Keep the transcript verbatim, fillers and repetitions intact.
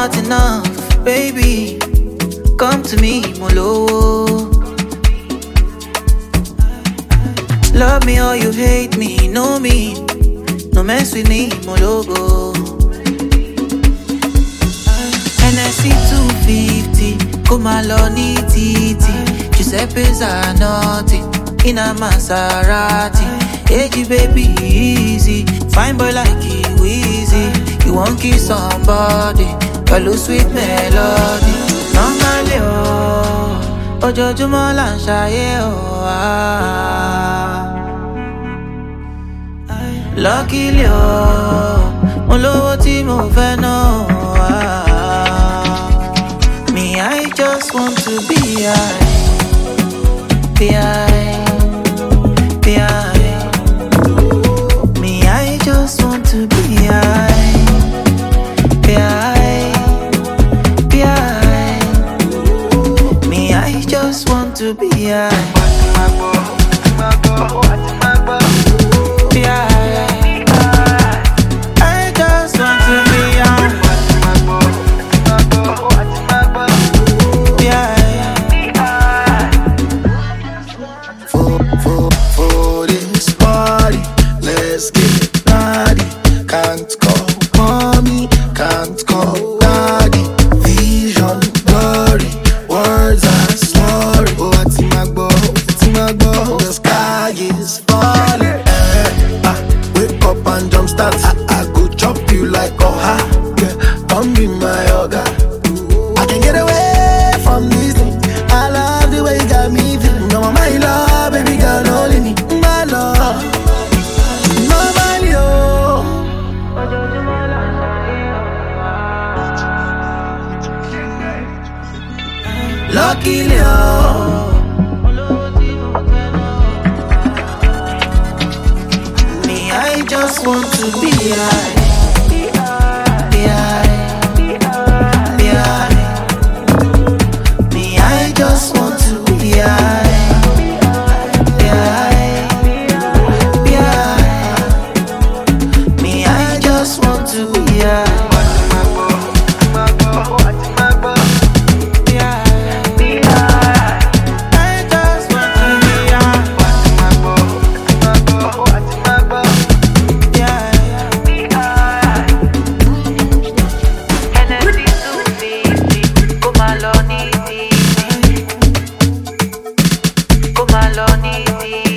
not enough, baby. Come to me, molo. Love me or you hate me, know me. No mess with me, mologo. N S C two fifty, come along, titi. Giuseppe Zanotti, in a Maserati. Hey, baby, easy. Fine boy like you, easy. You won't kiss somebody, follow sweet melody. Normally, oh, ojoojúmọ́ là ń ṣayé, oh, ah. Luckily, oh, mo lówó tí mo fẹ́ ná, ah. Me, I just want to be high, be high, be high. Me, I just want to be high, be high, be high. Me, I just want to be high, be high. Let's get it naughty. Can't call mommy, can't call daddy. Vision blurry, words are slurry. Oh, what's in my bow, what's in my bow? The sky is falling. Eh, ah, wake up and jump start. I, I go chop you like oh ha. Yeah, come be my yoga. I can get away from this thing. I love the way you got me feeling. No, my love, baby girl, only me, my love. Luckily, oh, me, I just want to be high, be high, be high. Me, I just want to be high, be high, be high. Me, I just want to be high. Come along, easy.